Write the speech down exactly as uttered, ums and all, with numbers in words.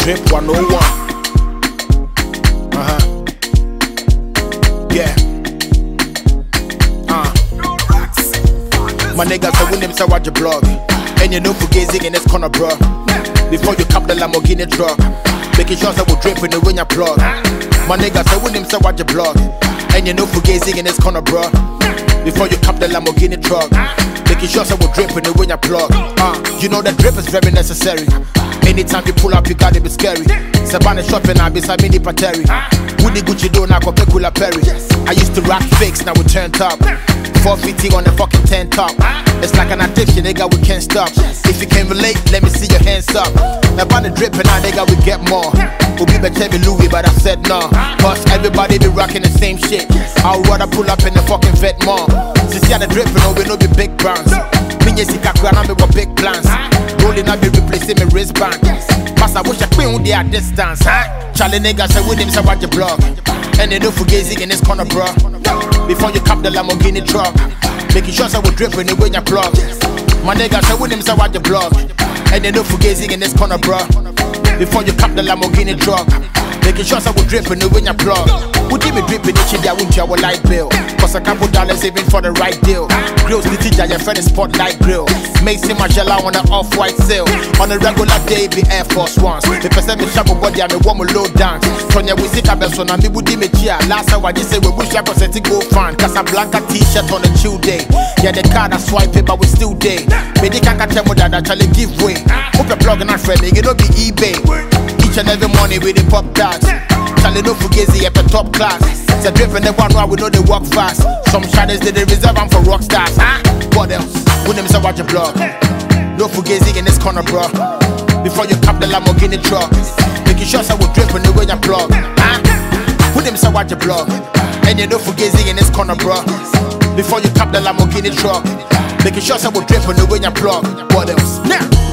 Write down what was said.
Drip one oh one. Uh-huh. Yeah. Uh. My niggas say when them say watch your blog. And you know Fugazi in this corner, bro. Before you cap the Lamborghini truck, making sure that we drip in the when you plug. My niggas say when them say watch your blog. And you know Fugazi in this corner, bro. Before you cap the Lamborghini truck, making sure that we drip in the when you plug. Uh, you know that drip is very necessary. Anytime you pull up, you gotta be scary. Sabana shopping, I be Samini Pateri. Woody Gucci do now go Pekula Perry. I used to rock fakes, now we turn top. four fifty on the fucking ten top. It's like an addiction, nigga, we can't stop. If you can relate, let me see your hands up. About the dripping, now nigga, we get more. We'll be better than Louis, but I said no. Cause everybody be rocking the same shit. I'll rather pull up in the fucking vet more. Since you the dripping, oh, we know be big brands. Minye Sikaku and I be big plans. Rolling up be replacing my wristband. Pass I wish I queen with their distance. Charlie nigga say with him say watch your blog. And they know Fugazi in this corner, bro. Before you cap the Lamborghini truck, making sure that we drip in the when you plug. My nigga say with him say watch your blog. And they know Fugazi in this corner, bro. Before you cap the Lamborghini truck, making sure that we drip in the when you plug. Would give me dripping each day, I won't your light bill. Cause a couple dollars saving for the right deal. Grills the teacher, your friend is spotlight grill. Mason Margiela on an off-white sale. On a regular day, be Air Force Ones. The percent me sharp body, I me want me low down. Tonya we see Cabelson and me would me chia. Last time I just say we wish I could set it go fan. Casablanca t-shirt on a chill day. Yeah, the card I swipe it, but we still day. Medica can tell me that I actually give way. Hope you're plugging and friendly, it don't be eBay. Each and every morning with the pop tags. Charlie no Fugazi at the top class. It's a dripping the one where we know they walk fast. Some shadows they, they reserve them for rock stars. Huh? What else? When them say watch your blog. No Fugazi in this corner, bro. Before you cap the Lamborghini truck, making sure that we dripping the way you plug. Huh? When them say watch your blog. And you know Fugazi in this corner, bro. Before you cap the Lamborghini truck, making sure that we dripping the way you plug. What else? Now.